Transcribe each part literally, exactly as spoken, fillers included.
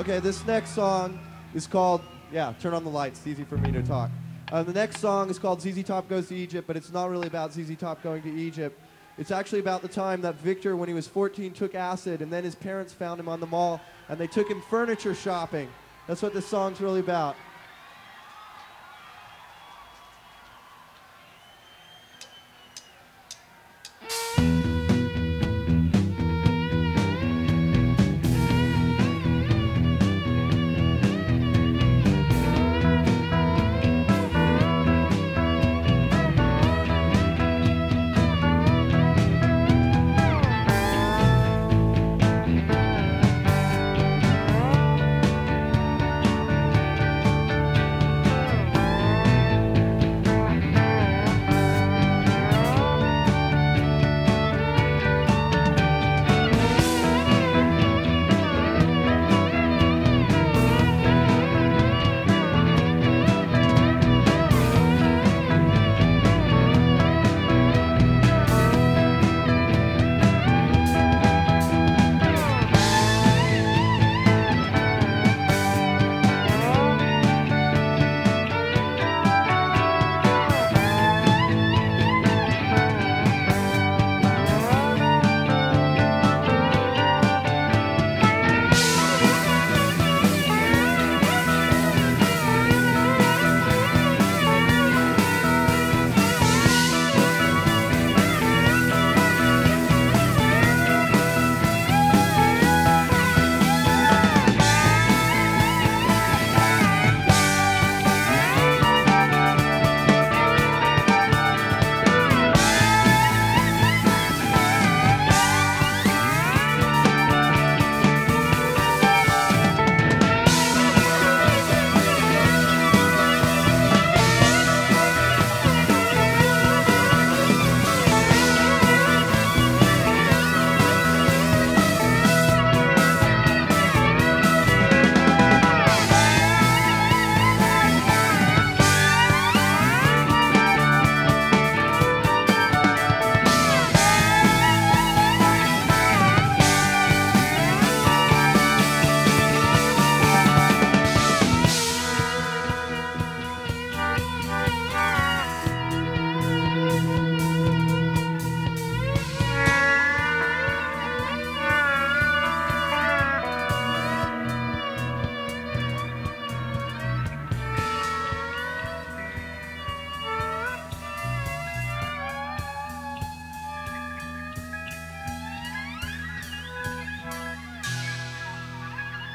Okay, this next song is called, yeah, turn on the lights. It's easy for me to talk. Uh, the next song is called Z Z Top Goes to Egypt, but it's not really about Z Z Top going to Egypt. It's actually about the time that Victor, when he was fourteen, took acid, and then his parents found him on the mall, and they took him furniture shopping. That's what this song's really about.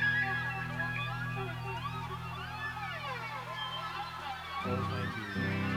That was nineteen.